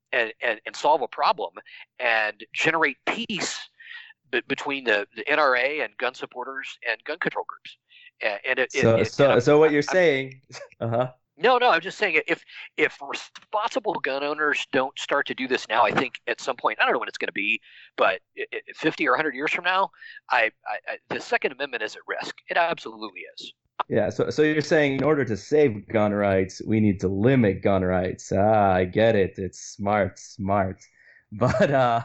Speaker 11: and, and, and solve a problem and generate peace b- between the, the N R A and gun supporters and gun control groups. And, and it,
Speaker 10: so,
Speaker 11: it, it,
Speaker 10: so,
Speaker 11: and
Speaker 10: so what you're
Speaker 11: I'm,
Speaker 10: saying, uh-huh.
Speaker 11: No, no, I'm just saying if if responsible gun owners don't start to do this now, I think at some point, I don't know when it's going to be, but fifty or one hundred years from now, I, I, I the Second Amendment is at risk. It absolutely is.
Speaker 10: Yeah, so so you're saying in order to save gun rights, we need to limit gun rights. Ah, I get it. It's smart, smart. But uh,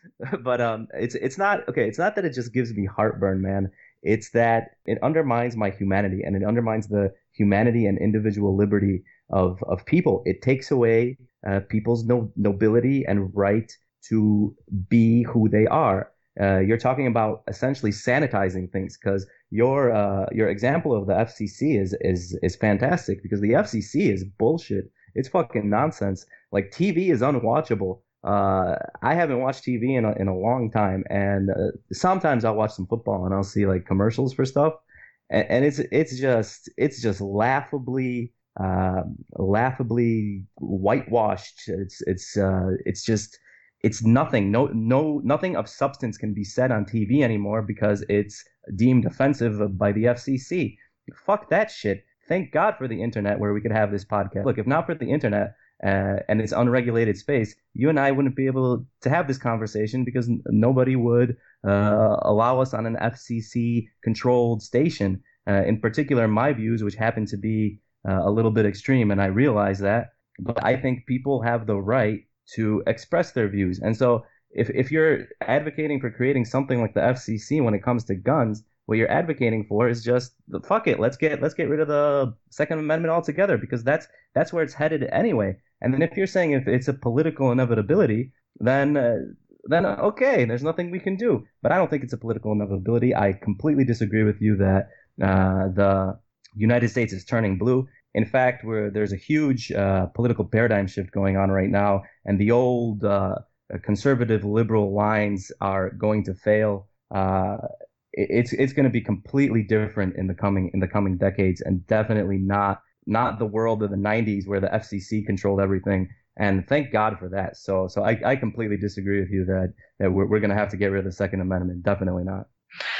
Speaker 10: but um, it's it's not okay. It's not that it just gives me heartburn, man. It's that it undermines my humanity, and it undermines the humanity and individual liberty of of people. It takes away uh, people's no, nobility and right to be who they are. Uh, you're talking about essentially sanitizing things, because your uh, your example of the F C C is is is fantastic, because the F C C is bullshit. It's fucking nonsense. Like, T V is unwatchable. Uh, I haven't watched T V in a, in a long time, and uh, sometimes I'll watch some football and I'll see like commercials for stuff, and, and it's it's just it's just laughably uh, laughably whitewashed. It's it's uh, it's just it's nothing. No no nothing of substance can be said on T V anymore because it's deemed offensive by the F C C. Fuck that shit. Thank God for the internet where we could have this podcast. Look, if not for the internet, Uh, and it's unregulated space, you and I wouldn't be able to have this conversation because n- nobody would uh, allow us on an F C C controlled station. Uh, in particular, my views, which happen to be uh, a little bit extreme, and I realize that, but I think people have the right to express their views. And so if, if you're advocating for creating something like the F C C when it comes to guns, what you're advocating for is just fuck it. Let's get let's get rid of the Second Amendment altogether, because that's that's where it's headed anyway. And then if you're saying if it's a political inevitability, then uh, then okay, there's nothing we can do. But I don't think it's a political inevitability. I completely disagree with you that uh, the United States is turning blue. In fact, we're, there's a huge uh, political paradigm shift going on right now, and the old uh, conservative liberal lines are going to fail. Uh, it's it's going to be completely different in the coming in the coming decades, and definitely not. Not the world of the nineties where the F C C controlled everything, and thank God for that. So, so I, I completely disagree with you that, that we're we're going to have to get rid of the Second Amendment. Definitely not.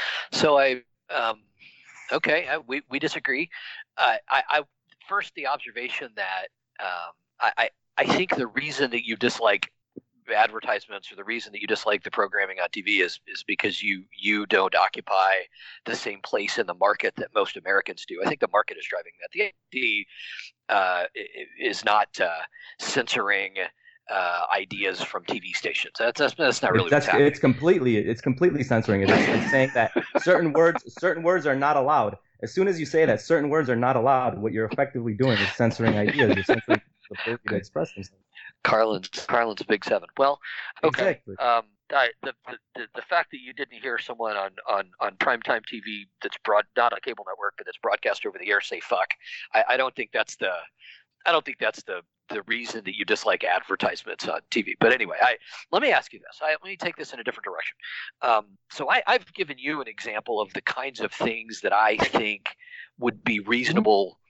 Speaker 11: So I, um, okay, I, we we disagree. Uh, I, I first the observation that um, I, I I think the reason that you dislike advertisements or the reason that you dislike the programming on T V is is because you you don't occupy the same place in the market that most Americans do. I think the market is driving that. The the uh, is not uh, censoring uh, ideas from T V stations. That's that's, that's not really
Speaker 10: that's,
Speaker 11: what's happening.
Speaker 10: It's completely it's completely censoring it. It's, it's saying that certain words certain words are not allowed. As soon as you say that certain words are not allowed, what you're effectively doing is censoring ideas. You're censoring the ability to express themselves.
Speaker 11: Carlin's Carlin's Big Seven. Well, okay.
Speaker 10: Exactly.
Speaker 11: Um, I, the, the the fact that you didn't hear someone on, on, on primetime T V that's broad not a cable network but that's broadcast over the air say fuck, I, I don't think that's the I don't think that's the, the reason that you dislike advertisements on T V. But anyway, I let me ask you this. I, let me take this in a different direction. Um, so I, I've given you an example of the kinds of things that I think would be reasonable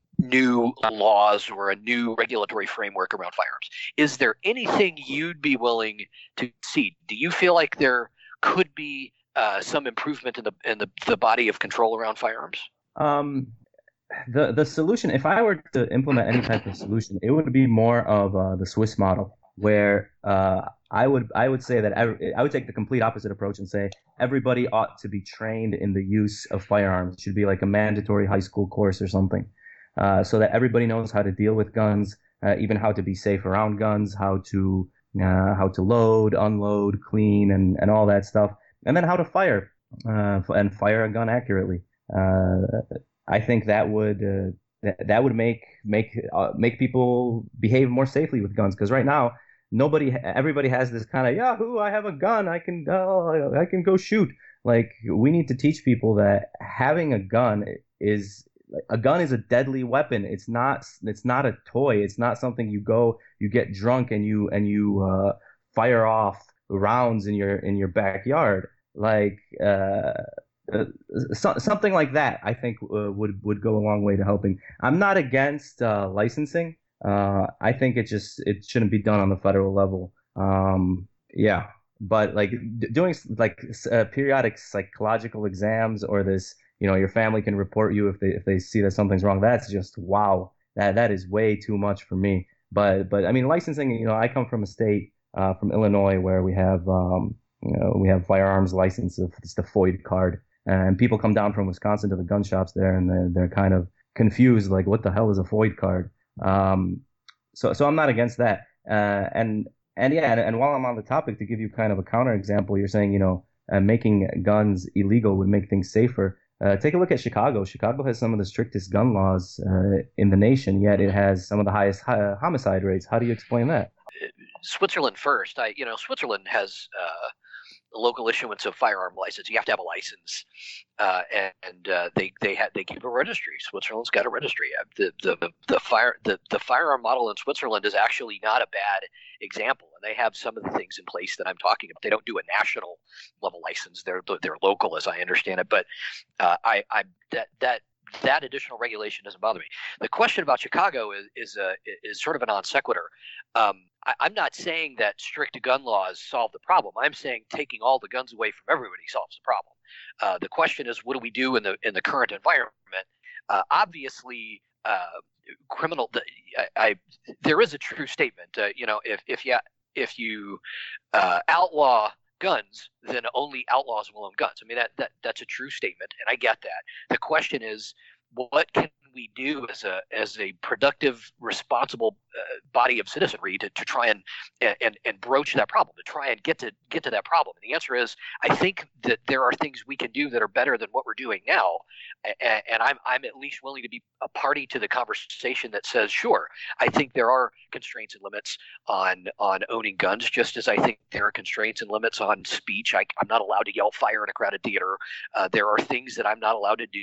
Speaker 11: new laws or a new regulatory framework around firearms. Is there anything you'd be willing to see? Do you feel like there could be uh, some improvement in the in the, the body of control around firearms?
Speaker 10: Um, the the solution, if I were to implement any type of solution, it would be more of uh, the Swiss model, where uh, I would I would say that every, I would take the complete opposite approach and say everybody ought to be trained in the use of firearms. It should be like a mandatory high school course or something. Uh, so that everybody knows how to deal with guns, uh, even how to be safe around guns, how to uh, how to load, unload, clean, and, and all that stuff, and then how to fire uh, and fire a gun accurately. Uh, I think that would uh, that, that would make make uh, make people behave more safely with guns, because right now nobody everybody has this kind of Yahoo! I have a gun, I can uh, I can go shoot. Like, we need to teach people that having a gun is. A gun is a deadly weapon. It's not. It's not a toy. It's not something you go, you get drunk and you and you uh, fire off rounds in your in your backyard. Like uh, uh, so, something like that. I think uh, would would go a long way to helping. I'm not against uh, licensing. Uh, I think it just it shouldn't be done on the federal level. Um, yeah, but like d- doing like uh, periodic psychological exams, or this, you know, your family can report you if they if they see that something's wrong. That's just wow. That that is way too much for me. But but I mean, licensing. You know, I come from a state uh, from Illinois where we have um, you know we have firearms license. It's the FOID card, and people come down from Wisconsin to the gun shops there, and they're, they're kind of confused, like, what the hell is a FOID card? Um, so so I'm not against that. Uh, and and yeah, and, and while I'm on the topic, to give you kind of a counter example, you're saying, you know, uh, making guns illegal would make things safer. Uh, take a look at Chicago. Chicago has some of the strictest gun laws uh, in the nation, yet it has some of the highest uh, homicide rates. How do you explain that?
Speaker 11: Switzerland first. I, you know, Switzerland has uh, a local issuance of firearm license. You have to have a license, uh, and uh, they they have they keep a registry. Switzerland's got a registry. The the the fire the, the firearm model in Switzerland is actually not a bad example, and they have some of the things in place that I'm talking about. They don't do a national level license. They're they're local, as I understand it. But uh, I I that that. That additional regulation doesn't bother me. The question about Chicago is is, uh, is sort of a non sequitur. Um, I, I'm not saying that strict gun laws solve the problem. I'm saying taking all the guns away from everybody solves the problem. Uh, the question is, what do we do in the in the current environment? Uh, obviously, uh, criminal. I, I there is a true statement. Uh, you know, if if you if you uh, outlaw guns, then only outlaws will own guns. I mean, that, that that's a true statement, and I get that. The question is, what can we do as a as a productive, responsible uh, body of citizenry to, to try and, and and broach that problem, to try and get to get to that problem? And the answer is, I think that there are things we can do that are better than what we're doing now, and, and I'm I'm at least willing to be a party to the conversation that says, sure, I think there are constraints and limits on on owning guns, just as I think there are constraints and limits on speech. I, I'm not allowed to yell fire in a crowded theater. Uh, there are things that I'm not allowed to do.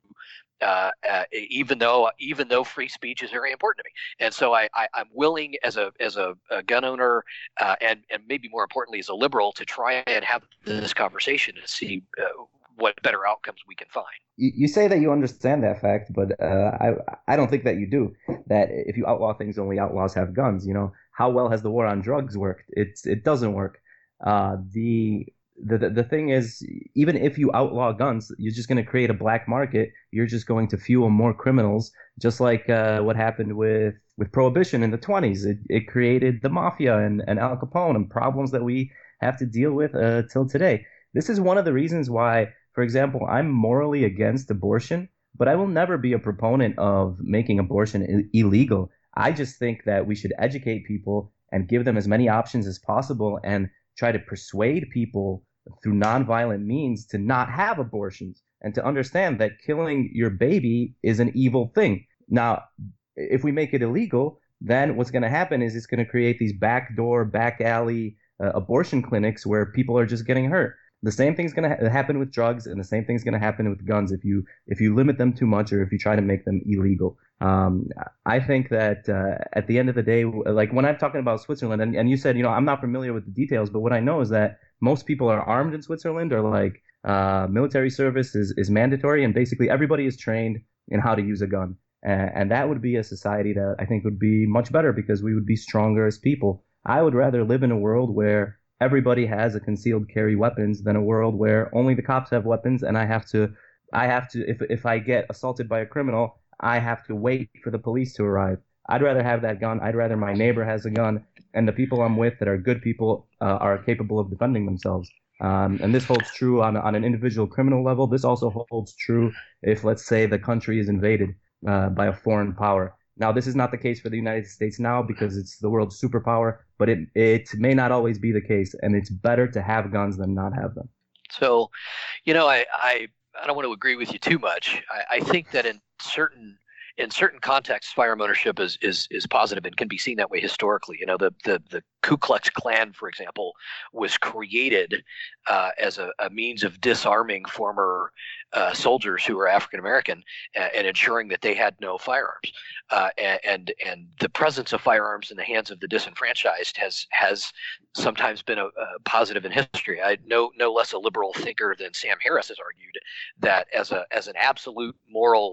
Speaker 11: Uh, uh, even though even though free speech is very important to me, and so I, I I'm willing as a as a, a gun owner, uh, and and maybe more importantly as a liberal, to try and have this conversation and see uh, what better outcomes we can find.
Speaker 10: You, you say that you understand that fact, but uh, I I don't think that you do. That if you outlaw things, only outlaws have guns. You know, how well has the war on drugs worked? It's it doesn't work. Uh, the The, the the thing is, even if you outlaw guns, you're just going to create a black market. You're just going to fuel more criminals, just like uh, what happened with, with Prohibition in the twenties. It it created the mafia and, and Al Capone and problems that we have to deal with uh, till today. This is one of the reasons why, for example, I'm morally against abortion, but I will never be a proponent of making abortion I- illegal. I just think that we should educate people and give them as many options as possible, and try to persuade people through nonviolent means to not have abortions, and to understand that killing your baby is an evil thing. Now, if we make it illegal, then what's going to happen is it's going to create these backdoor, back alley uh, abortion clinics where people are just getting hurt. The same thing's going to ha- happen with drugs, and the same thing's going to happen with guns if you if you limit them too much, or if you try to make them illegal. Um, I think that uh, at the end of the day, like when I'm talking about Switzerland, and, and you said, you know, I'm not familiar with the details, but what I know is that most people are armed in Switzerland, or like uh, military service is, is mandatory, and basically everybody is trained in how to use a gun. And, and that would be a society that I think would be much better, because we would be stronger as people. I would rather live in a world where everybody has a concealed carry weapons than a world where only the cops have weapons, and I have to, I have to, if if I get assaulted by a criminal, I have to wait for the police to arrive. I'd rather have that gun. I'd rather my neighbor has a gun, and the people I'm with that are good people uh, are capable of defending themselves. Um, and this holds true on on an individual criminal level. This also holds true if, let's say, the country is invaded uh, by a foreign power. Now, this is not the case for the United States now, because it's the world's superpower, but it it may not always be the case, and it's better to have guns than not have them.
Speaker 11: So, you know, I I, I don't want to agree with you too much. I, I think that in certain in certain contexts, firearm ownership is, is is positive and can be seen that way historically. You know, the the, the Ku Klux Klan, for example, was created uh, as a, a means of disarming former uh, soldiers who were African American uh, and ensuring that they had no firearms. Uh, and and the presence of firearms in the hands of the disenfranchised has has sometimes been a, a positive in history. I no no less a liberal thinker than Sam Harris has argued that as a as an absolute moral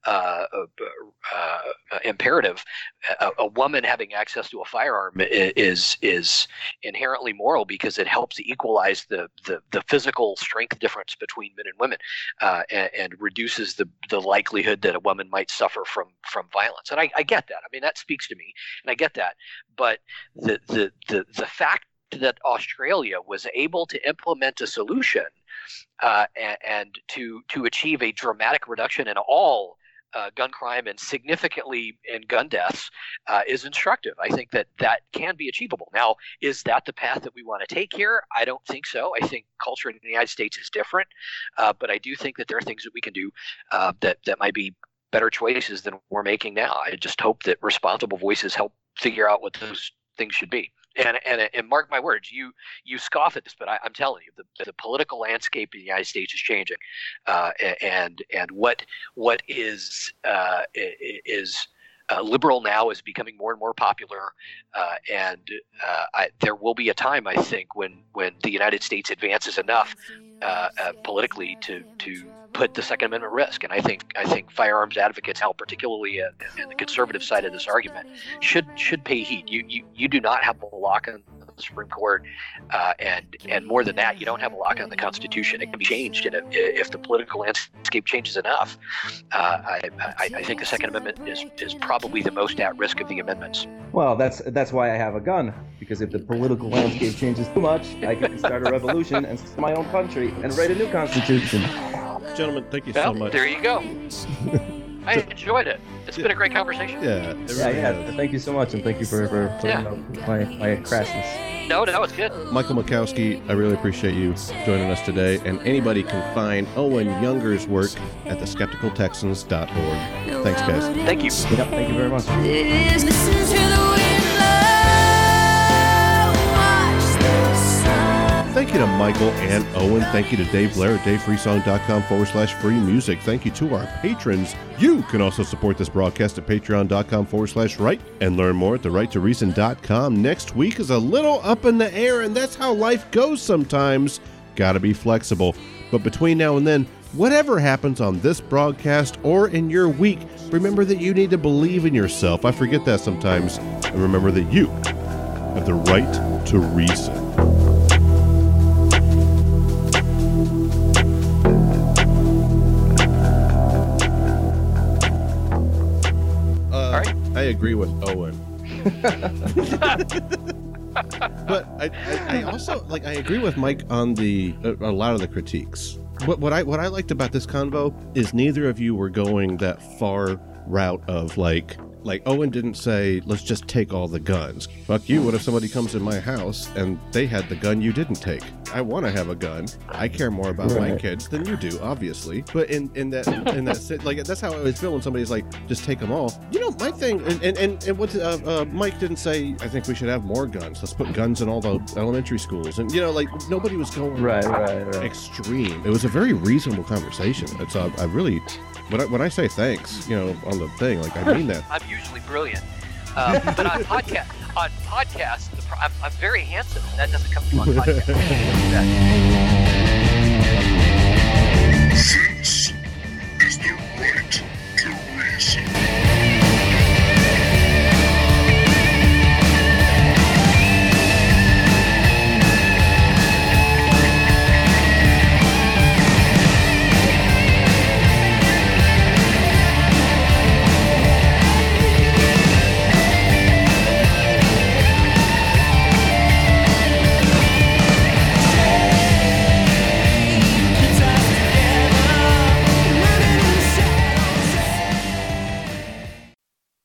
Speaker 11: uh, uh, imperative. A, a woman having access to a firearm is is inherently moral because it helps equalize the the, the physical strength difference between men and women, uh, and, and reduces the the likelihood that a woman might suffer from from violence. And I, I get that. I mean, that speaks to me, and I get that. But the the the the fact that Australia was able to implement a solution uh, and, and to to achieve a dramatic reduction in all uh, gun crime and significantly in gun deaths uh, is instructive. I think that that can be achievable. Now, is that the path that we want to take here? I don't think so. I think culture in the United States is different, uh, but I do think that there are things that we can do uh, that that might be better choices than we're making now. I just hope that responsible voices help figure out what those things should be. And, and and mark my words, you you scoff at this, but I, I'm telling you, the, the political landscape in the United States is changing, uh, and and what what is uh, is uh, liberal now is becoming more and more popular, uh, and uh, I, there will be a time, I think, when when the United States advances enough uh, uh, politically to to put the Second Amendment at risk. And I think I think firearms advocates, how particularly uh, in the conservative side of this argument, should should pay heed. You you, you do not have a lock on the Supreme Court, uh, and and more than that, you don't have a lock on the Constitution. It can be changed, and if, if the political landscape changes enough, uh, I, I I think the Second Amendment is is probably the most at risk of the amendments.
Speaker 10: Well, that's that's why I have a gun, because if the political landscape changes too much, I can start a revolution and start my own country and write a new constitution.
Speaker 1: Gentlemen, thank you
Speaker 11: well,
Speaker 1: so much.
Speaker 11: There you go. I enjoyed it. It's been a great conversation.
Speaker 1: Yeah,
Speaker 10: really yeah, yeah. Has. Thank you so much, and thank you for, for putting
Speaker 11: yeah.
Speaker 10: up my, my crassness.
Speaker 11: No, no, it's good.
Speaker 1: Michael Makowski, I really appreciate you joining us today, and anybody can find Owen Younger's work at the skeptical texans dot org. Thanks, guys.
Speaker 11: Thank you.
Speaker 10: Yep, thank you very much.
Speaker 1: Thank you to Michael and Owen. Thank you to Dave Blair at dave freesong dot com forward slash free music. Thank you to our patrons. You can also support this broadcast at patreon dot com forward slash right and learn more at the right to reason dot com. Next week is a little up in the air, and that's how life goes sometimes. Gotta be flexible. But between now and then, whatever happens on this broadcast or in your week, remember that you need to believe in yourself. I forget that sometimes. And remember that you have the right to reason. I agree with Owen. But I, I, I also like I agree with Mike on the a, a lot of the critiques. What what I what I liked about this convo is neither of you were going that far route of like like Owen didn't say let's just take all the guns. Fuck you. What if somebody comes in my house and they had the gun you didn't take? I want to have a gun. I care more about right. my kids than you do, obviously. But in, in that in that like that's how I always feel when somebody's like, just take them all. You know, my thing, and and and, and what uh, uh, Mike didn't say. I think we should have more guns. Let's put guns in all the elementary schools, and you know, like nobody was going
Speaker 10: right, right, right.
Speaker 1: extreme. It was a very reasonable conversation. It's uh, I really when I when I say thanks, you know, on the thing, like I mean that.
Speaker 11: I'm usually brilliant, uh, but on podcast on podcasts. I'm, I'm very handsome, and that doesn't come from a podcast.